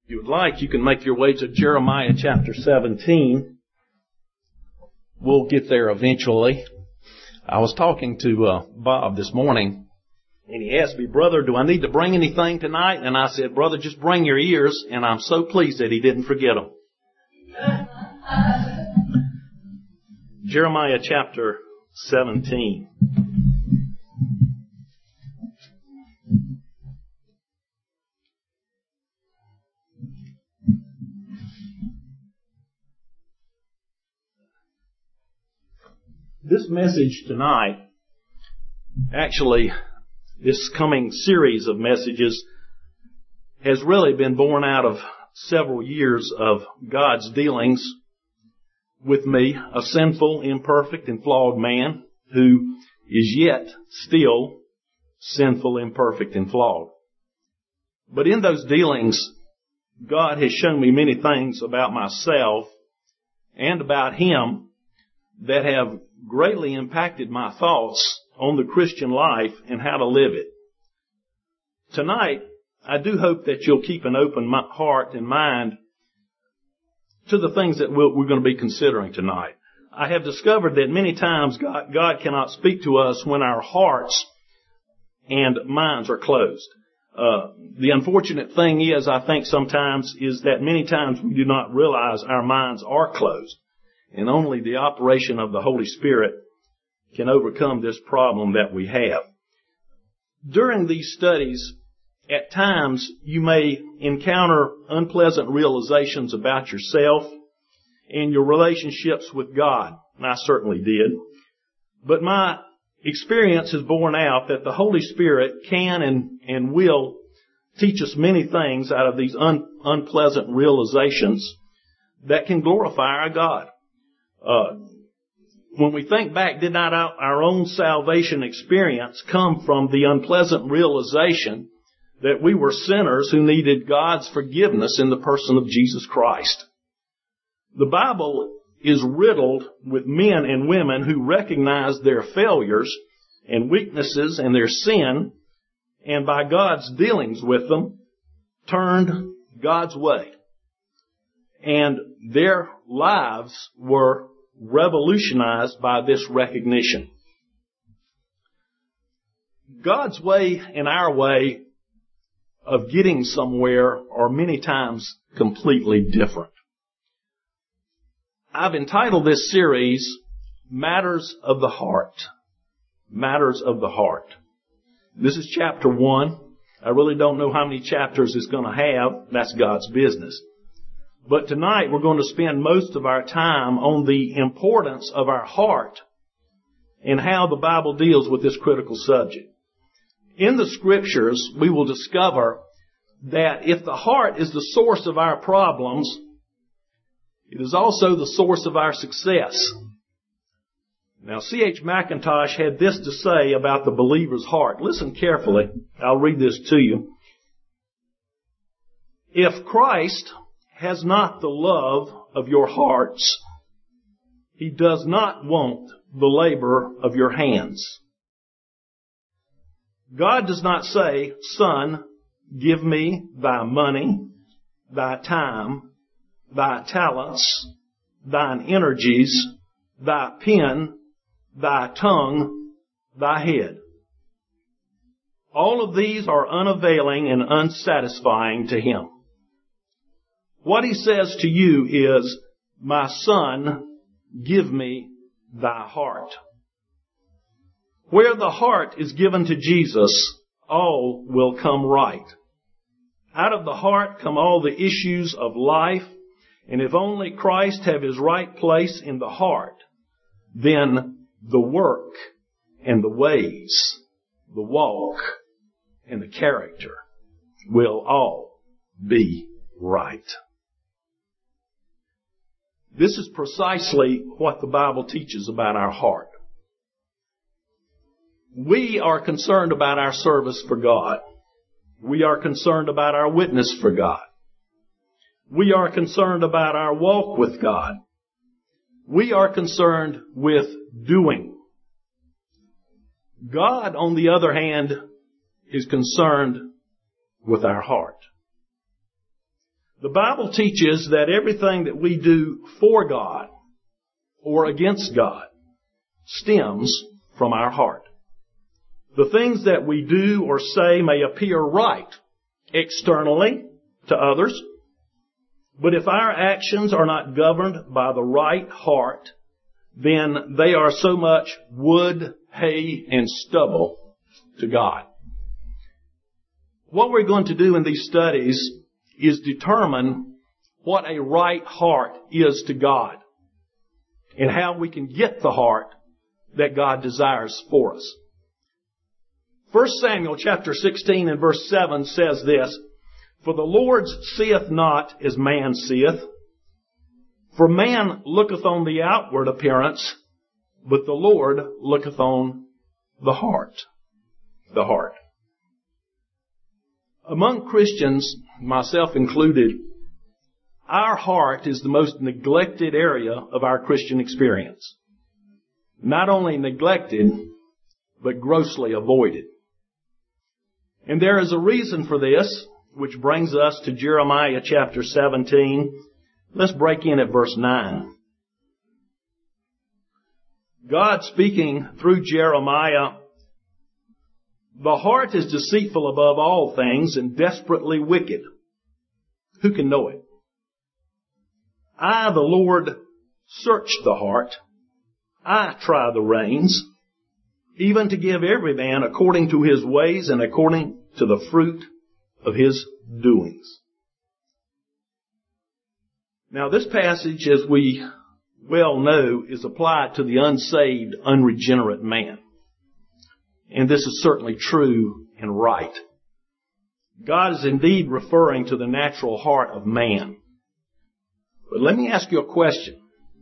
If you would like, you can make your way to Jeremiah chapter 17. We'll get there eventually. I was talking to Bob this morning, and he asked me, "Brother, do I need to bring anything tonight?" And I said, "Brother, just bring your ears," and I'm so pleased that he didn't forget them. Jeremiah chapter 17. This message tonight, actually, this coming series of messages has really been born out of several years of God's dealings with me, a sinful, imperfect, and flawed man who is yet still sinful, imperfect, and flawed. But in those dealings, God has shown me many things about myself and about Him that have greatly impacted my thoughts on the Christian life and how to live it. Tonight, I do hope that you'll keep an open heart and mind to the things that we're going to be considering tonight. I have discovered that many times God cannot speak to us when our hearts and minds are closed. The unfortunate thing is, I think sometimes, is that many times we do not realize our minds are closed. And only the operation of the Holy Spirit can overcome this problem that we have. During these studies, at times you may encounter unpleasant realizations about yourself and your relationships with God. And I certainly did. But my experience has borne out that the Holy Spirit can and will teach us many things out of these unpleasant realizations that can glorify our God. When we think back, did not our own salvation experience come from the unpleasant realization that we were sinners who needed God's forgiveness in the person of Jesus Christ? The Bible is riddled with men and women who recognized their failures and weaknesses and their sin, and by God's dealings with them, turned God's way. And their lives were revolutionized by this recognition. God's way and our way of getting somewhere are many times completely different. I've entitled this series, Matters of the Heart. Matters of the Heart. This is chapter 1. I really don't know how many chapters it's going to have. That's God's business. But tonight we're going to spend most of our time on the importance of our heart and how the Bible deals with this critical subject. In the Scriptures, we will discover that if the heart is the source of our problems, it is also the source of our success. Now, C.H. Mackintosh had this to say about the believer's heart. Listen carefully. I'll read this to you. If Christ has not the love of your hearts, He does not want the labor of your hands. God does not say, "Son, give me thy money, thy time, thy talents, thine energies, thy pen, thy tongue, thy head." All of these are unavailing and unsatisfying to Him. What He says to you is, "My son, give me thy heart." Where the heart is given to Jesus, all will come right. Out of the heart come all the issues of life, and if only Christ have His right place in the heart, then the work and the ways, the walk and the character will all be right. This is precisely what the Bible teaches about our heart. We are concerned about our service for God. We are concerned about our witness for God. We are concerned about our walk with God. We are concerned with doing. God, on the other hand, is concerned with our heart. The Bible teaches that everything that we do for God or against God stems from our heart. The things that we do or say may appear right externally to others, but if our actions are not governed by the right heart, then they are so much wood, hay, and stubble to God. What we're going to do in these studies is determine what a right heart is to God and how we can get the heart that God desires for us. 1 Samuel chapter 16 and verse 7 says this, "For the Lord seeth not as man seeth. For man looketh on the outward appearance, but the Lord looketh on the heart." The heart. Among Christians, myself included, our heart is the most neglected area of our Christian experience. Not only neglected, but grossly avoided. And there is a reason for this, which brings us to Jeremiah chapter 17. Let's break in at verse 9. God speaking through Jeremiah, "The heart is deceitful above all things and desperately wicked. Who can know it? I, the Lord, search the heart. I try the reins, even to give every man according to his ways and according to the fruit of his doings." Now this passage, as we well know, is applied to the unsaved, unregenerate man. And this is certainly true and right. God is indeed referring to the natural heart of man. But let me ask you a question.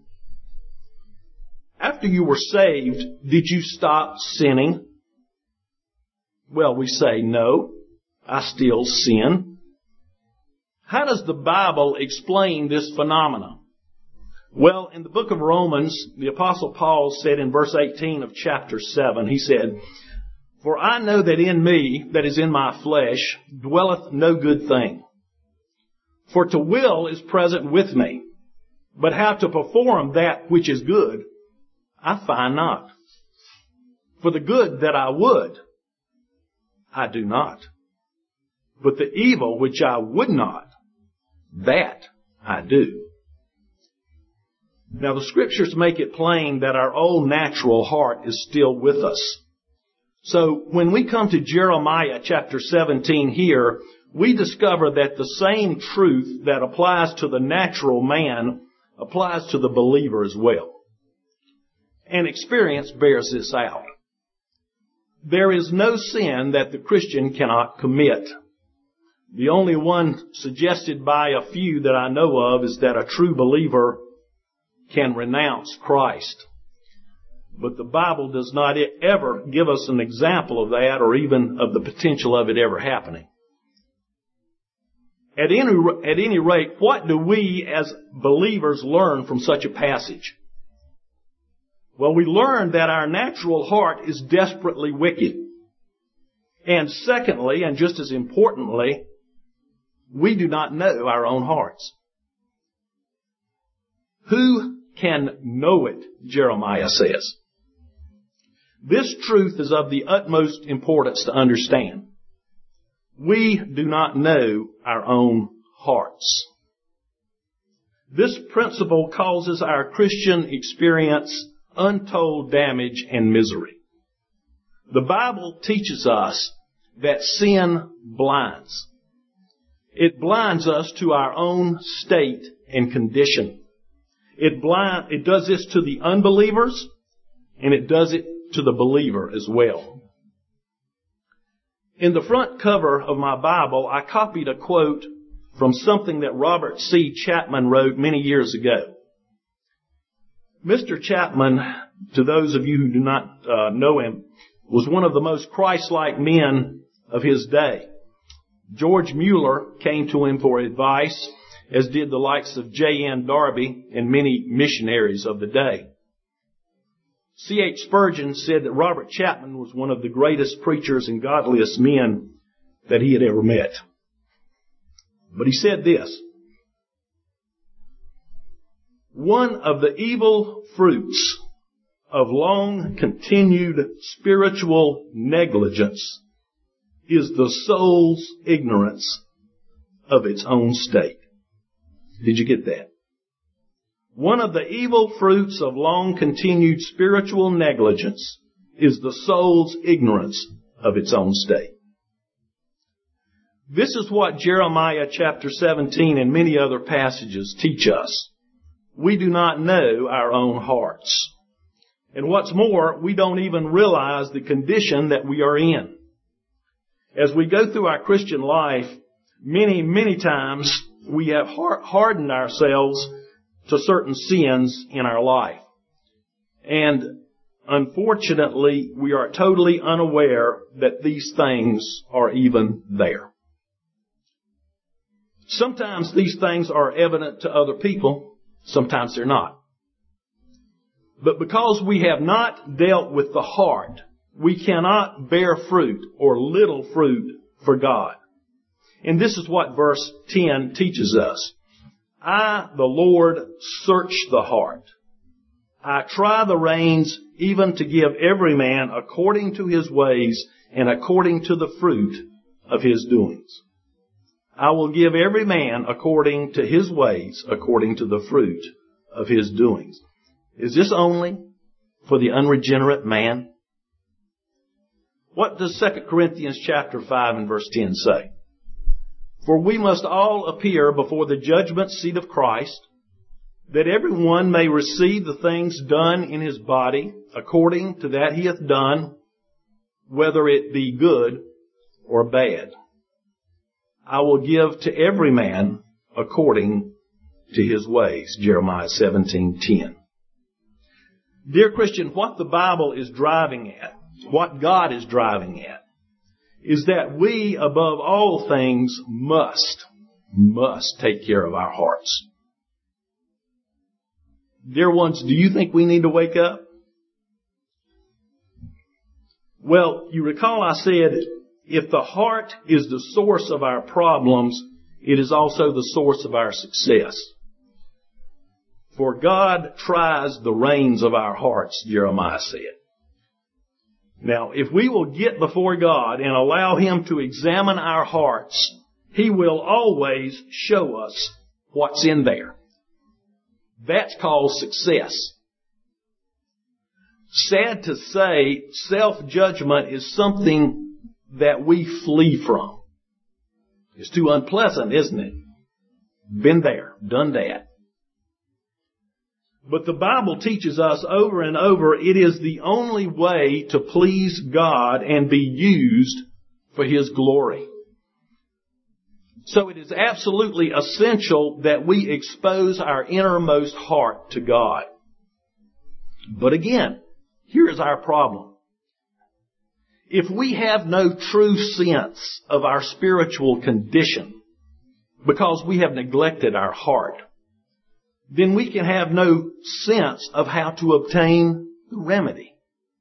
After you were saved, did you stop sinning? Well, we say, no, I still sin. How does the Bible explain this phenomenon? Well, in the book of Romans, the Apostle Paul said in verse 18 of chapter 7, he said, "For I know that in me, that is in my flesh, dwelleth no good thing. For to will is present with me, but how to perform that which is good, I find not. For the good that I would, I do not. But the evil which I would not, that I do." Now the scriptures make it plain that our old natural heart is still with us. So when we come to Jeremiah chapter 17 here, we discover that the same truth that applies to the natural man applies to the believer as well. And experience bears this out. There is no sin that the Christian cannot commit. The only one suggested by a few that I know of is that a true believer can renounce Christ. But the Bible does not ever give us an example of that or even of the potential of it ever happening. At any rate, what do we as believers learn from such a passage? Well, we learn that our natural heart is desperately wicked. And secondly, and just as importantly, we do not know our own hearts. Who can know it, Jeremiah says. This truth is of the utmost importance to understand. We do not know our own hearts. This principle causes our Christian experience untold damage and misery. The Bible teaches us that sin blinds. It blinds us to our own state and condition. It does this to the unbelievers, and it does it to the believer as well. In the front cover of my Bible, I copied a quote from something that Robert C. Chapman wrote many years ago. Mr. Chapman, to those of you who do not know him, was one of the most Christ-like men of his day. George Mueller came to him for advice, as did the likes of J.N. Darby and many missionaries of the day. C.H. Spurgeon said that Robert Chapman was one of the greatest preachers and godliest men that he had ever met. But he said this, One of the evil fruits of long continued spiritual negligence is the soul's ignorance of its own state. Did you get that? One of the evil fruits of long continued spiritual negligence is the soul's ignorance of its own state. This is what Jeremiah chapter 17 and many other passages teach us. We do not know our own hearts. And what's more, we don't even realize the condition that we are in. As we go through our Christian life, many times we have hardened ourselves to certain sins in our life. And unfortunately, we are totally unaware that these things are even there. Sometimes these things are evident to other people, sometimes they're not. But because we have not dealt with the heart, we cannot bear fruit or little fruit for God. And this is what verse 10 teaches us. I, the Lord, search the heart. I try the reins, even to give every man according to his ways and according to the fruit of his doings. I will give every man according to his ways, according to the fruit of his doings. Is this only for the unregenerate man? What does 2 Corinthians chapter 5 and verse 10 say? For we must all appear before the judgment seat of Christ, that everyone may receive the things done in his body according to that he hath done, whether it be good or bad. I will give to every man according to his ways. Jeremiah 17:10. Dear Christian, what the Bible is driving at, what God is driving at, is that we, above all things, must take care of our hearts. Dear ones, do you think we need to wake up? Well, you recall I said, if the heart is the source of our problems, it is also the source of our success. For God tries the reins of our hearts, Jeremiah said. Now, if we will get before God and allow Him to examine our hearts, He will always show us what's in there. That's called success. Sad to say, self-judgment is something that we flee from. It's too unpleasant, isn't it? Been there, done that. But the Bible teaches us over and over it is the only way to please God and be used for His glory. So it is absolutely essential that we expose our innermost heart to God. But again, here is our problem. If we have no true sense of our spiritual condition because we have neglected our heart, then we can have no sense of how to obtain the remedy.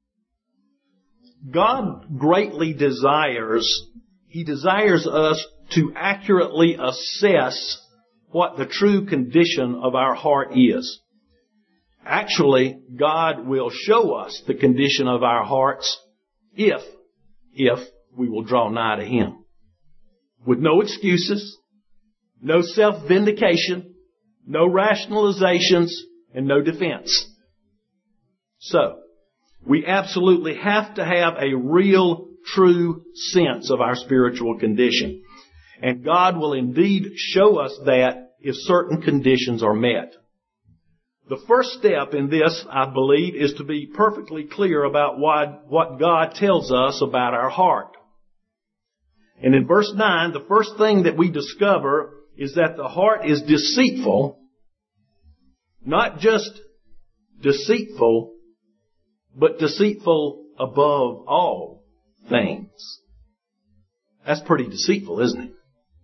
God greatly desires us to accurately assess what the true condition of our heart is. Actually, God will show us the condition of our hearts if we will draw nigh to Him. With no excuses, no self-vindication, no rationalizations, and no defense. So, we absolutely have to have a real, true sense of our spiritual condition. And God will indeed show us that if certain conditions are met. The first step in this, I believe, is to be perfectly clear about what God tells us about our heart. And in verse 9, the first thing that we discover is that the heart is deceitful, not just deceitful, but deceitful above all things. That's pretty deceitful, isn't it?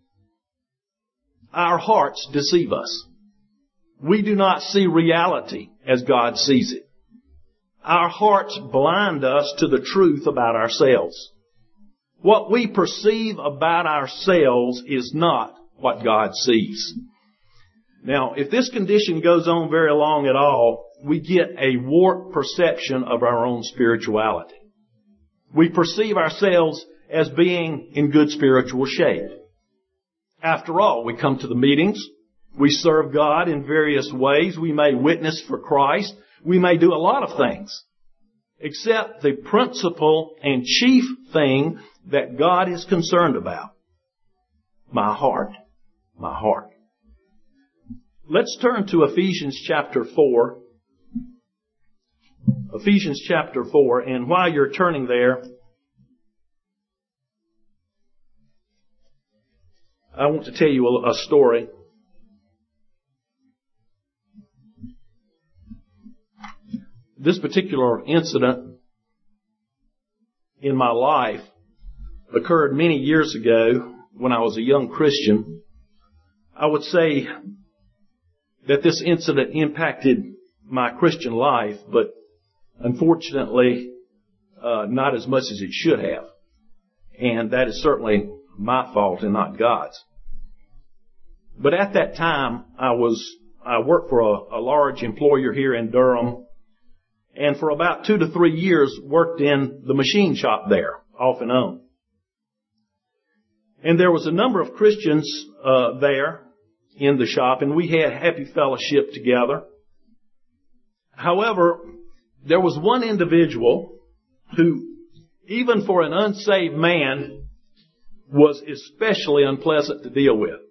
Our hearts deceive us. We do not see reality as God sees it. Our hearts blind us to the truth about ourselves. What we perceive about ourselves is not what God sees. Now, if this condition goes on very long at all, we get a warped perception of our own spirituality. We perceive ourselves as being in good spiritual shape. After all, we come to the meetings. We serve God in various ways. We may witness for Christ. We may do a lot of things. Except the principal and chief thing that God is concerned about. My heart. My heart. Let's turn to Ephesians chapter 4. Ephesians chapter 4. And while you're turning there, I want to tell you a story. This particular incident in my life occurred many years ago when I was a young Christian. I would say that this incident impacted my Christian life, but unfortunately, not as much as it should have. And that is certainly my fault and not God's. But at that time, I worked for a large employer here in Durham, and for about 2 to 3 years worked in the machine shop there, off and on. And there was a number of Christians there in the shop, and we had happy fellowship together. However, there was one individual who, even for an unsaved man, was especially unpleasant to deal with.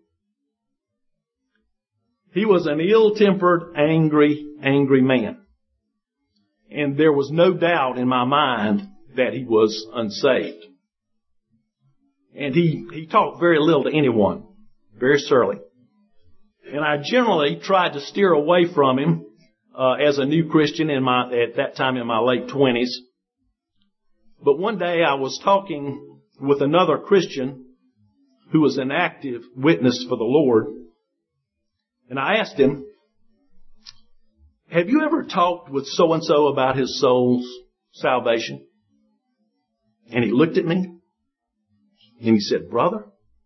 He was an ill-tempered, angry man. And there was no doubt in my mind that he was unsaved. And he talked very little to anyone, very surly. And I generally tried to steer away from him as a new Christian at that time in my late 20s. But one day I was talking with another Christian who was an active witness for the Lord. And I asked him, have you ever talked with so-and-so about his soul's salvation? And he looked at me and he said, brother,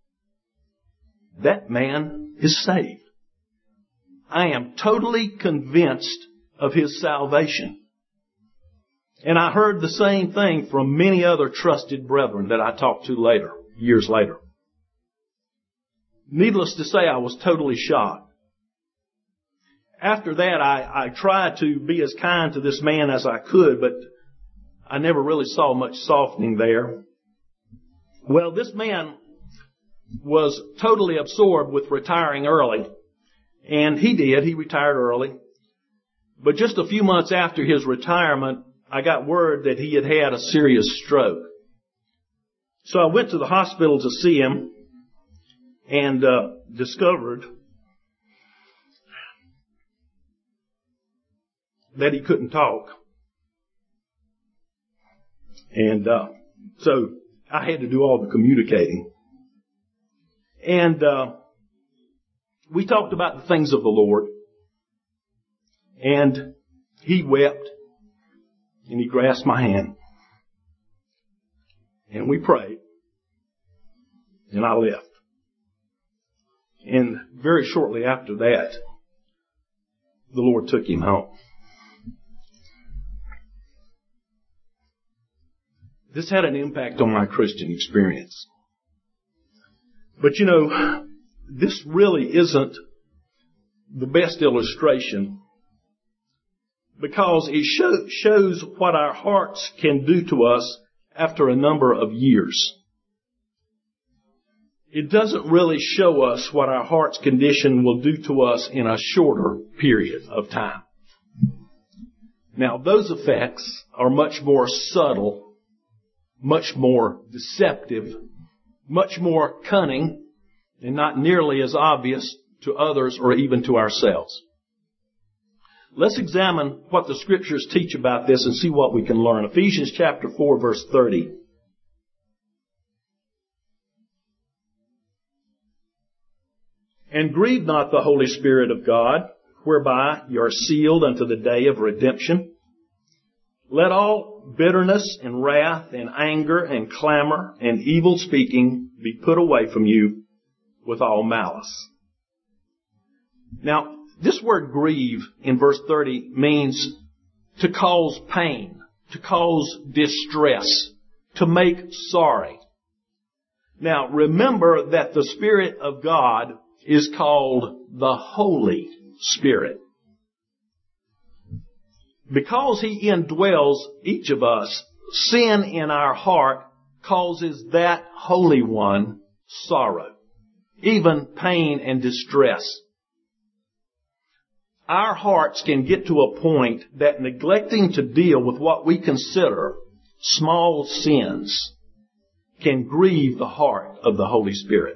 that man is saved. I am totally convinced of his salvation. And I heard the same thing from many other trusted brethren that I talked to later, years later. Needless to say, I was totally shocked. After that, I tried to be as kind to this man as I could, but I never really saw much softening there. Well, this man was totally absorbed with retiring early. And he did. He retired early. But just a few months after his retirement, I got word that he had had a serious stroke. So I went to the hospital to see him and discovered that he couldn't talk. And so I had to do all the communicating. And we talked about the things of the Lord. And he wept. And he grasped my hand. And we prayed. And I left. And very shortly after that, the Lord took him home. This had an impact on my Christian experience. But you know, this really isn't the best illustration because it shows what our hearts can do to us after a number of years. It doesn't really show us what our heart's condition will do to us in a shorter period of time. Now, those effects are much more subtle, much more deceptive, much more cunning, and not nearly as obvious to others or even to ourselves. Let's examine what the Scriptures teach about this and see what we can learn. Ephesians chapter 4, verse 30. And grieve not the Holy Spirit of God, whereby you are sealed unto the day of redemption. Let all bitterness and wrath and anger and clamor and evil speaking be put away from you with all malice. Now, this word grieve in verse 30 means to cause pain, to cause distress, to make sorry. Now, remember that the Spirit of God is called the Holy Spirit. Because He indwells each of us, sin in our heart causes that Holy One sorrow, even pain and distress. Our hearts can get to a point that neglecting to deal with what we consider small sins can grieve the heart of the Holy Spirit.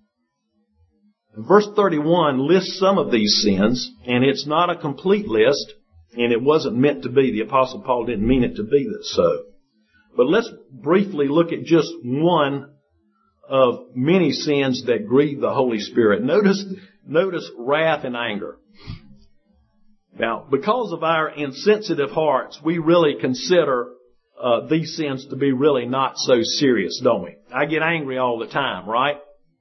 Verse 31 lists some of these sins, and it's not a complete list, and it wasn't meant to be. The Apostle Paul didn't mean it to be so. But let's briefly look at just one of many sins that grieve the Holy Spirit. Notice wrath and anger. Now, because of our insensitive hearts, we really consider these sins to be really not so serious, don't we? I get angry all the time, right?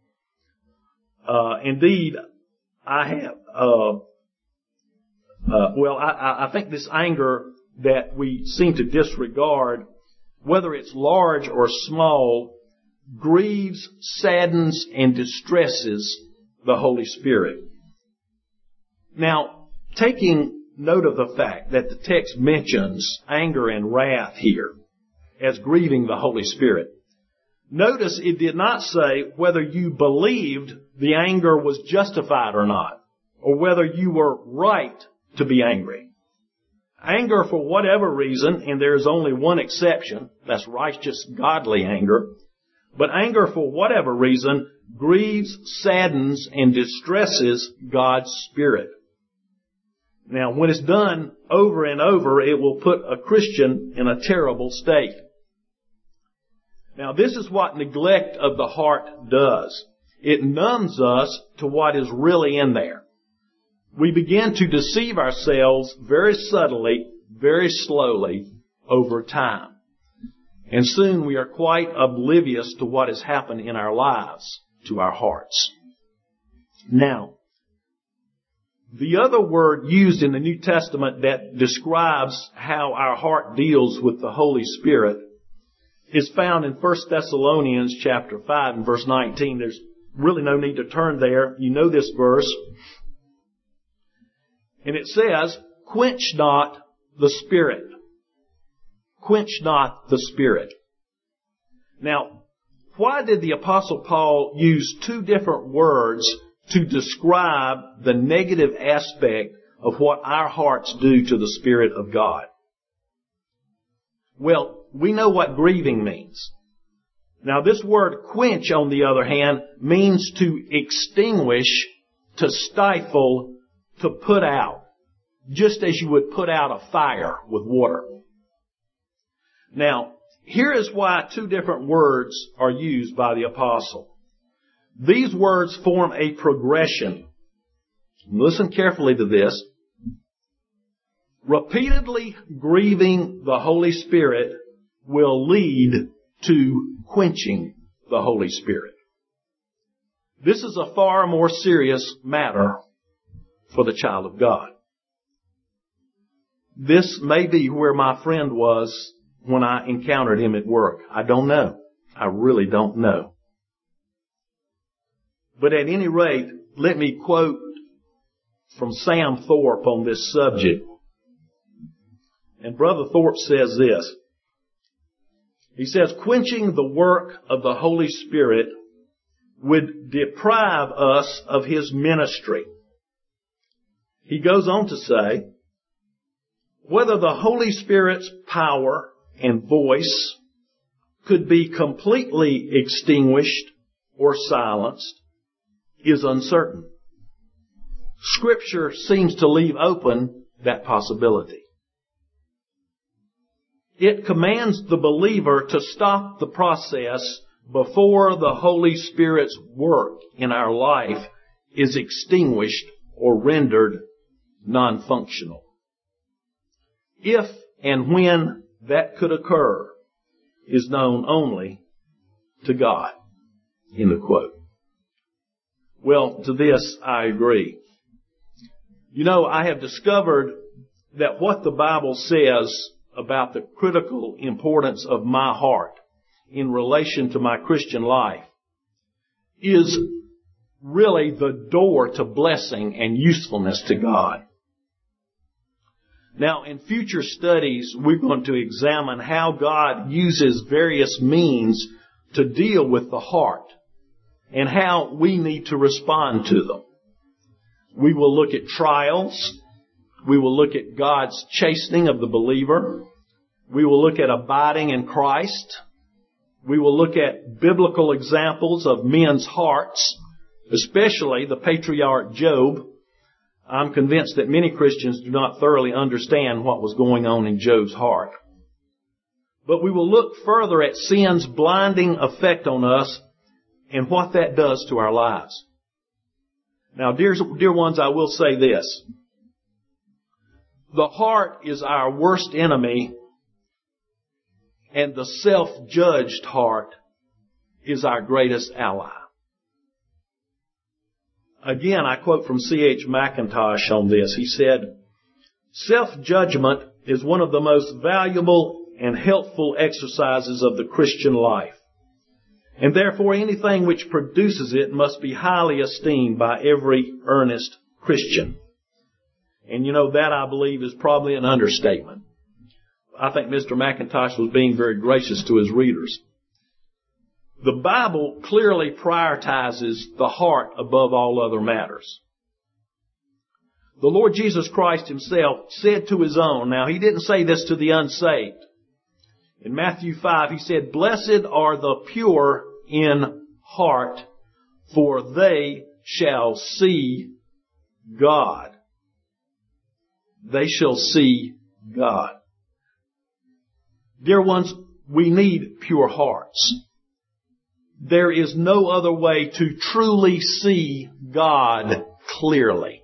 Indeed, I have. I think this anger that we seem to disregard, whether it's large or small, grieves, saddens, and distresses the Holy Spirit. Now, taking note of the fact that the text mentions anger and wrath here as grieving the Holy Spirit, notice it did not say whether you believed the anger was justified or not, or whether you were right to be angry. Anger for whatever reason, and there's only one exception, that's righteous, godly anger, but anger for whatever reason grieves, saddens, and distresses God's Spirit. Now, when it's done over and over, it will put a Christian in a terrible state. Now, this is what neglect of the heart does. It numbs us to what is really in there. We begin to deceive ourselves very subtly, very slowly, over time. And soon we are quite oblivious to what has happened in our lives, to our hearts. Now, the other word used in the New Testament that describes how our heart deals with the Holy Spirit is found in 1 Thessalonians chapter 5 and verse 19. There's really no need to turn there. You know this verse. And it says, quench not the Spirit. Quench not the Spirit. Now, why did the Apostle Paul use two different words to describe the negative aspect of what our hearts do to the Spirit of God? Well, we know what grieving means. Now, this word quench, on the other hand, means to extinguish, to stifle, to put out, just as you would put out a fire with water. Now, here is why two different words are used by the apostle. These words form a progression. Listen carefully to this. Repeatedly grieving the Holy Spirit will lead to quenching the Holy Spirit. This is a far more serious matter for the child of God. This may be where my friend was when I encountered him at work. I don't know. I really don't know. But at any rate, let me quote from Sam Thorpe on this subject. And Brother Thorpe says this. He says, quenching the work of the Holy Spirit would deprive us of His ministry. He goes on to say, whether the Holy Spirit's power and voice could be completely extinguished or silenced is uncertain. Scripture seems to leave open that possibility. It commands the believer to stop the process before the Holy Spirit's work in our life is extinguished or rendered non-functional. If and when that could occur is known only to God. End of quote. Well, to this I agree. You know, I have discovered that what the Bible says about the critical importance of my heart in relation to my Christian life is really the door to blessing and usefulness to God. Now, in future studies, we're going to examine how God uses various means to deal with the heart and how we need to respond to them. We will look at trials. We will look at God's chastening of the believer. We will look at abiding in Christ. We will look at biblical examples of men's hearts, especially the patriarch Job. I'm convinced that many Christians do not thoroughly understand what was going on in Job's heart. But we will look further at sin's blinding effect on us and what that does to our lives. Now, dear ones, I will say this. The heart is our worst enemy, and the self-judged heart is our greatest ally. Again, I quote from C.H. Mackintosh on this. He said, "Self-judgment is one of the most valuable and helpful exercises of the Christian life, and therefore anything which produces it must be highly esteemed by every earnest Christian." And you know, that I believe is probably an understatement. I think Mr. Mackintosh was being very gracious to his readers. The Bible clearly prioritizes the heart above all other matters. The Lord Jesus Christ himself said to his own, now he didn't say this to the unsaved. In Matthew 5, he said, "Blessed are the pure in heart, for they shall see God." They shall see God. Dear ones, we need pure hearts. There is no other way to truly see God clearly.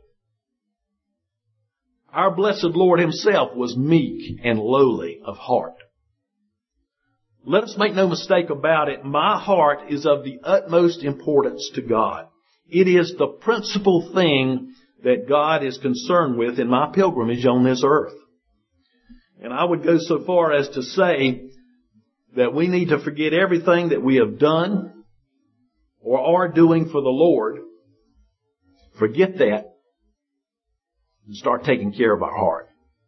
Our blessed Lord himself was meek and lowly of heart. Let us make no mistake about it. My heart is of the utmost importance to God. It is the principal thing that God is concerned with in my pilgrimage on this earth. And I would go so far as to say that we need to forget everything that we have done or are doing for the Lord. Forget that and start taking care of our heart.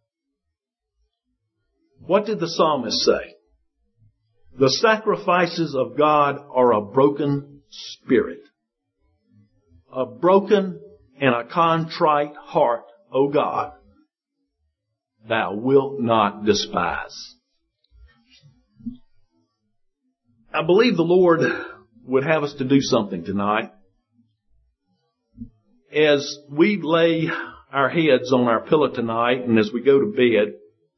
What did the psalmist say? The sacrifices of God are a broken spirit. A broken and a contrite heart, O God, thou wilt not despise. I believe the Lord would have us to do something tonight. As we lay our heads on our pillow tonight and as we go to bed,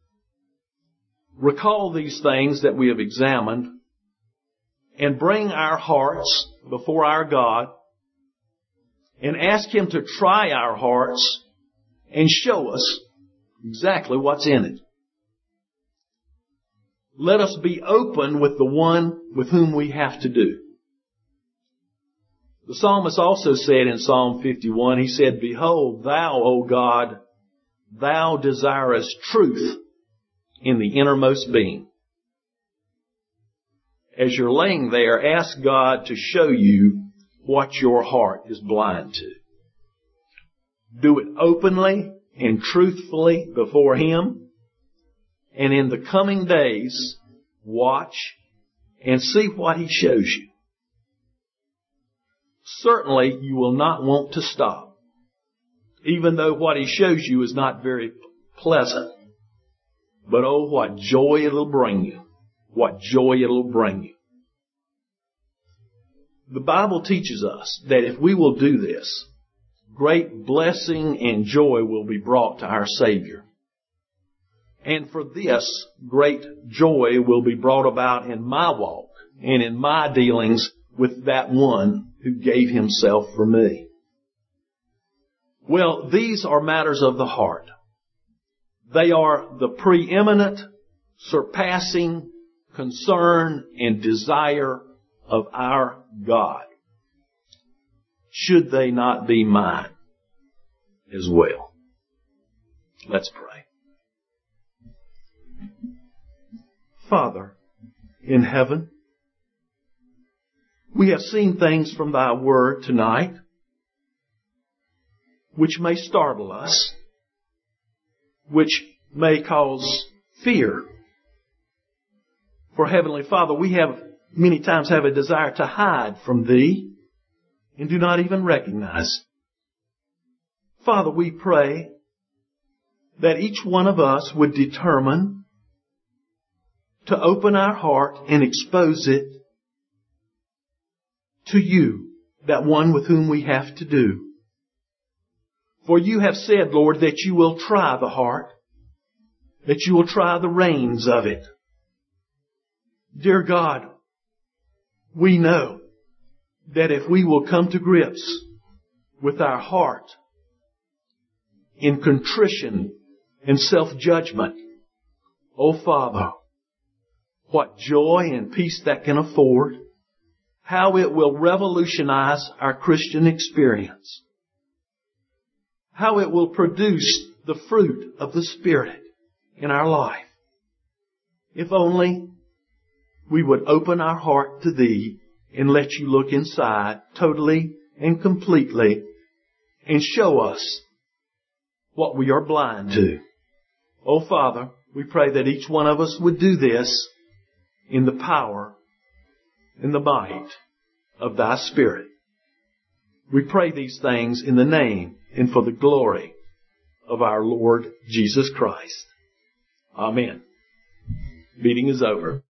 recall these things that we have examined and bring our hearts before our God and ask Him to try our hearts and show us exactly what's in it. Let us be open with the one with whom we have to do. The psalmist also said in Psalm 51, he said, "Behold, thou, O God, thou desirest truth in the innermost being." As you're laying there, ask God to show you what your heart is blind to. Do it openly and truthfully before Him. And in the coming days, watch and see what He shows you. Certainly, you will not want to stop, even though what He shows you is not very pleasant. But oh, what joy it'll bring you. What joy it'll bring you. The Bible teaches us that if we will do this, great blessing and joy will be brought to our Savior. And for this, great joy will be brought about in my walk and in my dealings with that one who gave Himself for me. Well, these are matters of the heart. They are the preeminent, surpassing concern and desire of our God. Should they not be mine as well? Let's pray. Father in heaven, we have seen things from Thy Word tonight which may startle us, which may cause fear. For Heavenly Father, we have many times have a desire to hide from Thee and do not even recognize. Father, we pray that each one of us would determine to open our heart and expose it to You, that one with whom we have to do. For You have said, Lord, that You will try the heart, that You will try the reins of it. Dear God, we know that if we will come to grips with our heart in contrition and self-judgment, oh Father, what joy and peace that can afford, how it will revolutionize our Christian experience, how it will produce the fruit of the Spirit in our life. If only we would open our heart to Thee and let You look inside totally and completely and show us what we are blind to. Oh Father, we pray that each one of us would do this in the power and the might of Thy Spirit. We pray these things in the name and for the glory of our Lord Jesus Christ. Amen. Meeting is over.